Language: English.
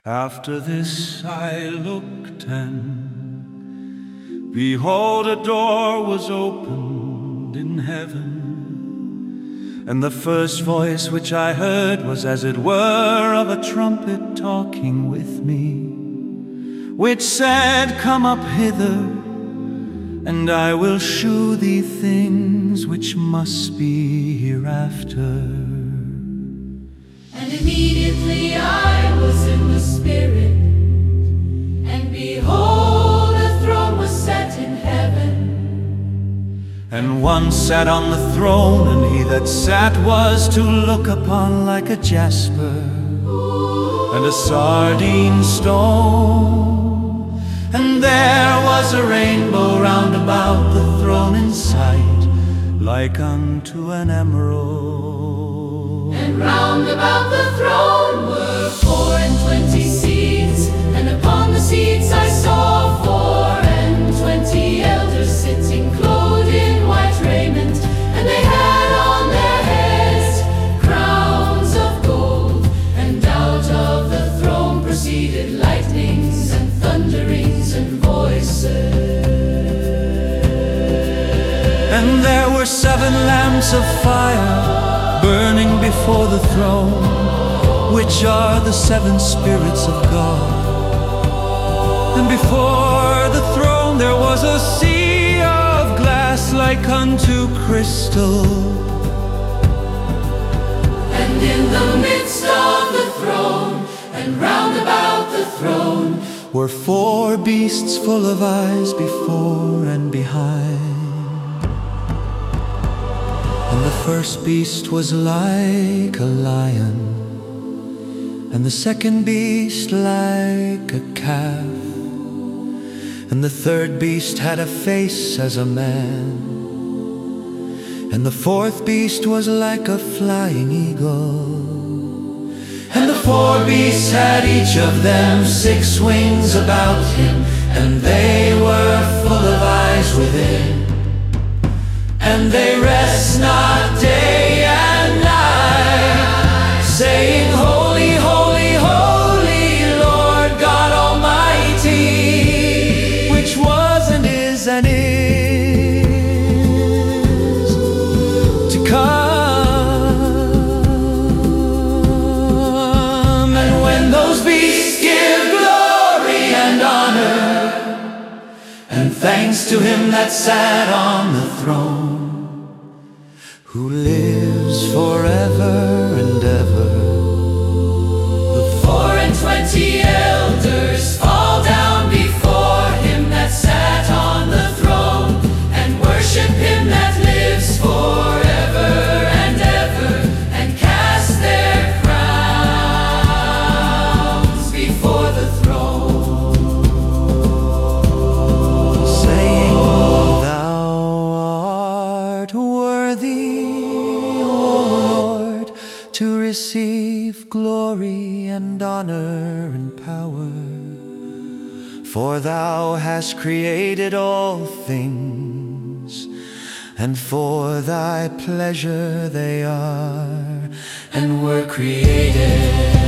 After this I looked, and behold, a door was opened in heaven. And the first voice which I heard was as it were of a trumpet talking with me, which said, Come up hither, and I will shew thee things which must be hereafter. And immediately I was in the Spirit, and behold, a throne was set in heaven. And one sat on the throne, and he that sat was to look upon like a jasper and a sardine stone. And there was a rainbow round about the throne in sight, like unto an emerald. And round about the throne were 24 seats, and upon the seats I saw 24 elders sitting, clothed in white raiment, and they had on their heads crowns of gold. And out of the throne proceeded lightnings and thunderings and voices. And there were 7 lamps of fire burning before the throne, which are the 7 spirits of God. And before the throne there was a sea of glass like unto crystal. And in the midst of the throne, and round about the throne, were 4 beasts full of eyes before and behind. And the first beast was like a lion, and the second beast like a calf, and the third beast had a face as a man, and the fourth beast was like a flying eagle. And the 4 beasts had each of them 6 wings about him, and they were full of eyes within. And they rest not day and night, saying, Holy, holy, holy, Lord God Almighty, which was and is to come. And when those beasts give glory and honor and thanks to him that sat on the throne, who lives forever and ever, the 24 elders fall down before him that sat on the throne, and worship him that lives forever and ever, and cast their crowns before the throne, saying, Thou art worthy, to receive glory and honor and power, for thou hast created all things, and for thy pleasure they are and were created.